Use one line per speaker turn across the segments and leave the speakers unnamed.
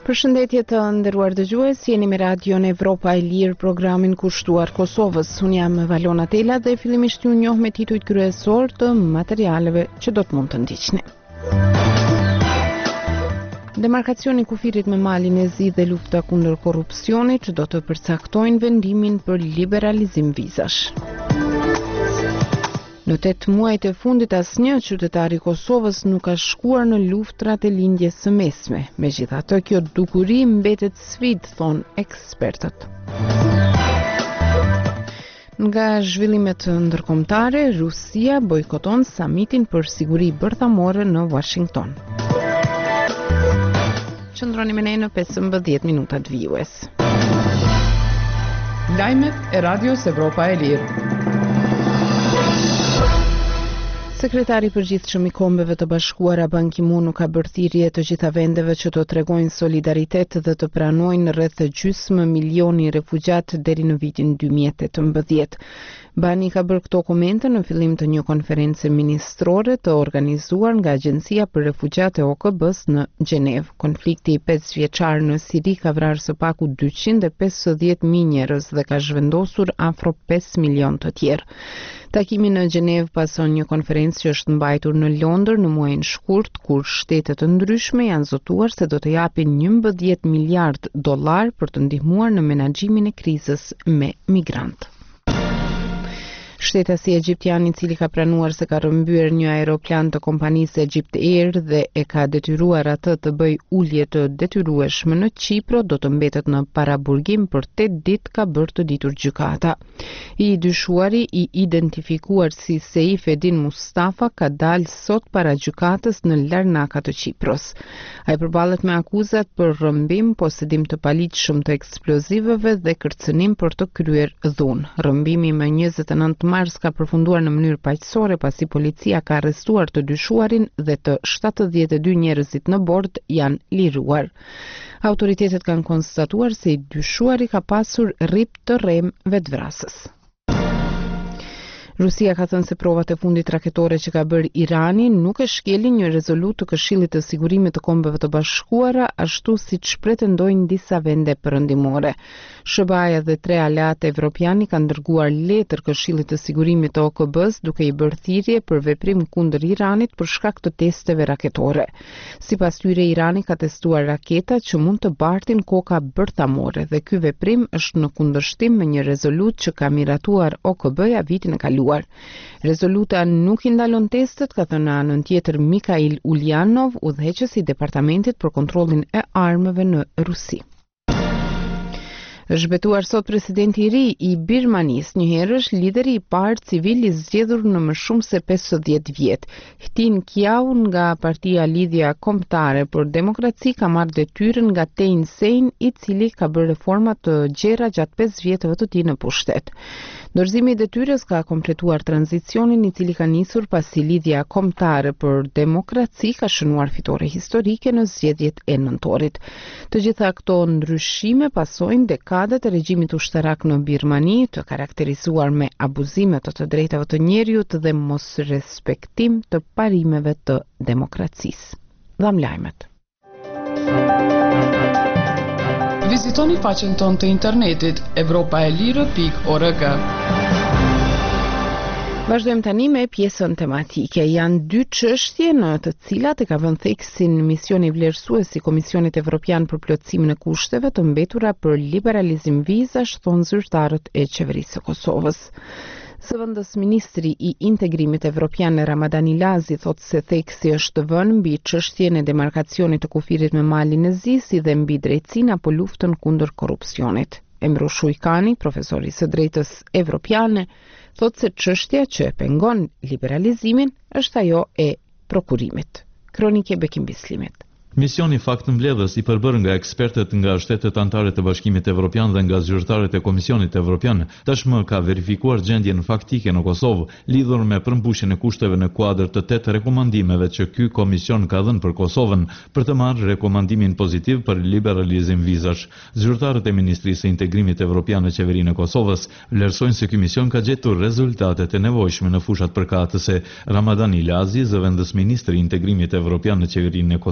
Përshëndetje të nderuar dëgjues, jeni me Radion Evropa e Lirë, programin kushtuar Kosovës. Unë jam Valona Tela dhe fillimisht ju njoh me titujt kryesor të materialeve që do të mund të ndiqni. Demarkacioni kufirit me Malin e Zi dhe lufta kundër korrupsionit do të përcaktojnë vendimin për liberalizim vizash. Në 8 muajt e fundit asnjë qytetar i Kosovës nuk ka shkuar në luftrat e lindjes së mesme. Megjithatë, kjo dukuri mbetet sfidë, thon ekspertët. Nga zhvillimet ndërkombëtare, Rusia bojkoton samitin për siguri bërthamore në Washington. Qëndroni me ne në 15 minutat vijues.
Lajmet e Radios Evropa e Lirë.
Sekretari i përgjithshëm i Kombeve të Bashkuara Ban Ki-moon ka bërë thirrje të gjitha vendeve që të tregojnë solidaritet dhe të pranojnë rreth gjysmë milioni refugjat deri në vitin 2018. Bani ka bërë këto komente në fillim të një konference ministrore të organizuar nga Agjencia për Refugjat e OKB-s në Gjenev. Konflikti i 5 vjeçar në Siri ka vrarë së paku 250.000 njerëz dhe ka zhvendosur afro 5 milion të tjerë. Takimi në Gjenev pason një konferencë që është mbajtur në Londër në muajin shkurt, kur shtete të ndryshme janë zotuar se do të japin 11 miliard dollar për të ndihmuar në menaxhimin e krizës me migrantë. Shtetasi egjiptian i cili ka pranuar se ka rrëmbyer një aeroplan të kompanisë Egypt Air dhe e ka detyruar atë të bëj ulje të detyrueshme në Çipro do të mbetet në paraburgim për 8 ditë, ka bërë të ditur gjykata. I dyshuari i identifikuar si Seif Edin Mustafa ka dalë sot para gjykatës në Larnaka të Çipros. Ai përballet me akuzat për rrëmbim, posedim të paligjshëm të eksplozivëve dhe kërcënim për të kryer dhunë. Rrëmbimi më 29 mars ka përfunduar në mënyrë paqësore pasi policia ka arrestuar të dyshuarin dhe të 72 njerëzit në bord janë liruar. Autoritetet kanë konstatuar se i dyshuari ka pasur rrip të rrem vetvrasës. Rusia ka thënë se provat e fundit raketore që ka bërë Irani nuk e shkelin një rezolut të Këshillit të Sigurimit të Kombeve të Bashkuara, ashtu siç pretendojnë disa vende perëndimore. SBA-ja dhe 3 aleatë evropianë kanë dërguar letër Këshillit të Sigurimit të OKB-s duke i bërë thirrje për veprim kundër Iranit për shkak të testeve raketore. Sipas tyre, Irani ka testuar raketa që mund të bartin koka bërthamore dhe ky veprim është në kundërshtim me një rezolut që ka miratuar OKB-ja vitin e kaluar. Rezoluta nuk i ndalon testet, ka thënë anën tjetër Mikhail Ulyanov, udhëheqësi i Departamentit për kontrollin e armëve në Rusi. Është zbetuar sot presidenti i ri i Birmanisë, njëherësh lideri i parë civil i zgjedhur në më shumë se 50 vjet. Htin Kyaw nga partia Lidhja Kombëtare për Demokraci ka marrë detyrën nga Thein Sein, i cili ka bërë reforma të gjera gjatë 5 vjetëve të tij në pushtet. Dorëzimi i detyrës ka kompletuar tranzicionin i cili ka nisur pasi Lidhja Kombëtare për Demokraci ka shënuar fitore historike në zgjedhjet e nëntorit. Të gjitha këto ndryshime pasojnë dekadat e regjimit ushtarak në Birmani, të karakterizuar me abuzime të drejtave të njerëzit dhe mos respektim të parimeve të demokracisë. Dham lajmet.
Vizitoni faqen tonë të internetit evropaelire.org.
Vazhdojmë tani me pjesën tematike. Janë 2 çështje në të cilat e ka vënë theksin misioni vlerësues i Komisionit Evropian për plotësimin e kushteve të mbetura për liberalizim vizash, thonë zyrtarët e qeverisë së Kosovës. Zëvendës ministri i integrimit evropian Ramadan Ilazi thotë se theksi është vënë mbi çështjen e demarkacionit të kufirit me Malin e Zi, si dhe mbi drejtësinë apo luftën kundër korrupsionit. Emro Shujkani, profesor i së drejtës evropiane, thotë se çështja që e pengon liberalizimin është ajo e prokurimit. Kronike Bekim Bislimit.
Misioni faktëmbledhës i përbërë nga ekspertët nga shtetet anëtare të Bashkimit Evropian dhe nga zyrtarët e Komisionit Evropian tashmë ka verifikuar gjendjen faktike në Kosovë lidhur me përmbushjen e kushteve në kuadër të 8 rekomandimeve që ky komision ka dhënë për Kosovën për të marrë rekomandimin pozitiv për liberalizim vizash. Zyrtarët e Ministrisë së Integrimit Evropian në qeverinë e Kosovës vlerësojnë se ky mision ka gjetur rezultatet e nevojshme në fushat përkatëse. Ramadan Ilazi, zëvendës ministri i Integrimit Evropian në qeverinë e Kosovës,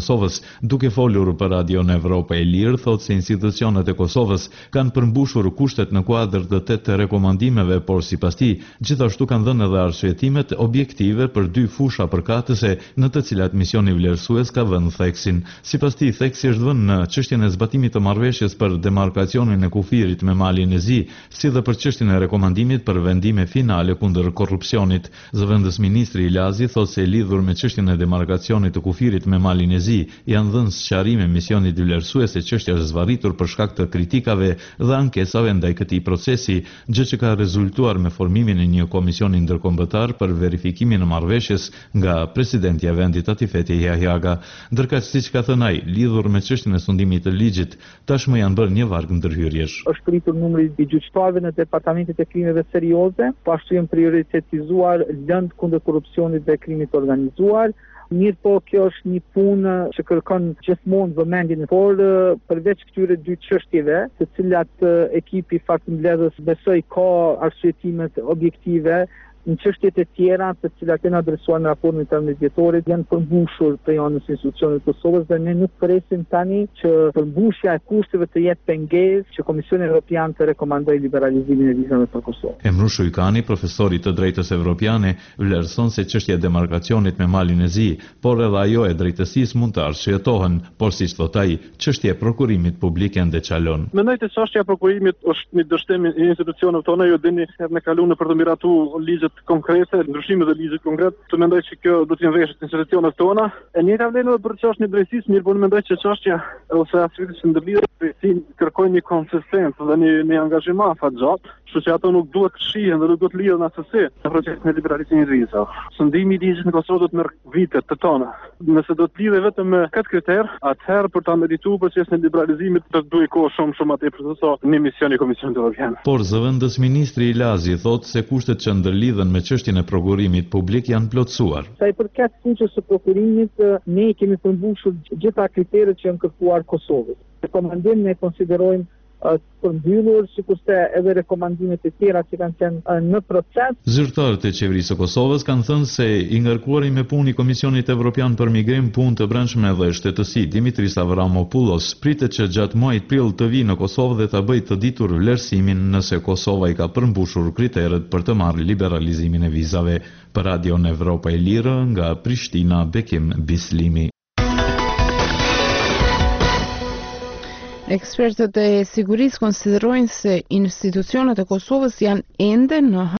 Duke folur për Radion Evropa e Lirë, thotë se institucionet e Kosovës kanë përmbushur kushtet në kuadër të 8 rekomandimeve, por sipas tij, gjithashtu kanë dhënë edhe arsyetimet objektive për 2 fusha përkatëse në të cilat misioni vlerësues ka vënë theksin. Sipas tij, theksi është vënë në çështjen e zbatimit të marrëveshjes për demarkacionin e kufirit me Malin e Zi, si dhe për çështjen e rekomandimit për vendime finale kundër korrupsionit. Zëvendës ministri Ilazi thotë se lidhur me çështjen e demarkacionit të kufirit me Malin e Zi, janë dhënë sqarime misionit vlerësues se çështja është zvarritur për shkak të kritikave dhe ankesave ndaj këtij procesi, gjë që ka rezultuar me formimin e një komisioni ndërkombëtar për verifikimin e marrëveshjes nga presidenti i vendit Atifeti Jahjaga. Ndërkaq, siç ka thënë ai, lidhur me çështjen e sundimit të ligjit, tashmë janë bërë një varg ndërhyrjesh.
Është rritur numri i gjyqtarëve në departamentet e krimeve serioze, po ashtu janë prioritetizuar lëndë kundër korrupsionit dhe krimit organizuar. Mirë po, kjo është një punë që kërkon gjithmonë vëmendjen, por përveç këtyre 2 çështjeve, të cilat ekipi faktëmbledhës besoj ka arsyetimet objektive, në çështjet e tjera të cilat janë adresuar në raportin e mediatorit janë përmbushur të anës institucionit të Kosovës dhe ne nuk presim tani që përmbushja e kushteve të jetë pengesë që Komisioni Evropian të rekomandojë liberalizimin e vizave për Kosovë.
Emru Shujkani, profesori të drejtës evropiane, vlerëson se çështja e demarkacionit me Malin e Zi, por edhe ajo e drejtësisë mund të arsyetohen, por siç thot ai, çështja e prokurimit publik ende çalon.
Mendoj se çështja e prokurimit është një dështim i institucioneve tona, ju dini se ne kaluam për të miratuar ligjet konkrete, ndryshimet e ligjit konkret, të mendoj që kjo do të jenë veshët institucionet tona. E njëjta vlen edhe për çështjen e drejtësisë, mirë po mendoj që çështja ose aspekti që ndërlidhet drejtësinë kërkojnë një konsistencë dhe një angazhim afatgjat, kështu që ato nuk duhet të shihen dhe nuk duhet lidhen asesi në procesin e liberalizimit të vizave. Sundimi i ligjit në Kosovë do të merr vite të tona. Nëse do të lidhe vetëm me këtë kriter, atëherë për ta medituar procesin e liberalizimit do të duhet kohë shumë më tepër se sa një mision i Komisionit Evropian.
Por zëvendës ministri Ilazi thotë se kushtet që ndërlidhen me çështjen e prokurimit publik janë plotësuar.
Sa i përket fushës së prokurimit, ne kemi përmbushur gjitha kriteret që janë kërkuar Kosovës. Rekomandimin ne konsiderojmë për mbyllur, sikurse edhe rekomandimet e tjera që kanë qenë në proces.
Zyrtarët e qeverisë së Kosovës kanë thënë se i ngarkuari me punë i Komisionit Evropian për Migrim, Punë të Brendshme dhe Shtetësi, Dimitris Avramopoulos, pritet që gjatë muajit prill të vijë në Kosovë dhe ta bëjë të ditur vlerësimin nëse Kosova i ka përmbushur kriteret për të marrë liberalizimin e vizave. Për Radion Evropa e Lirë, nga Prishtina, Bekim Bislimi.
Ekspertët e sigurisë konsiderojnë se institucionet e Kosovës janë ende në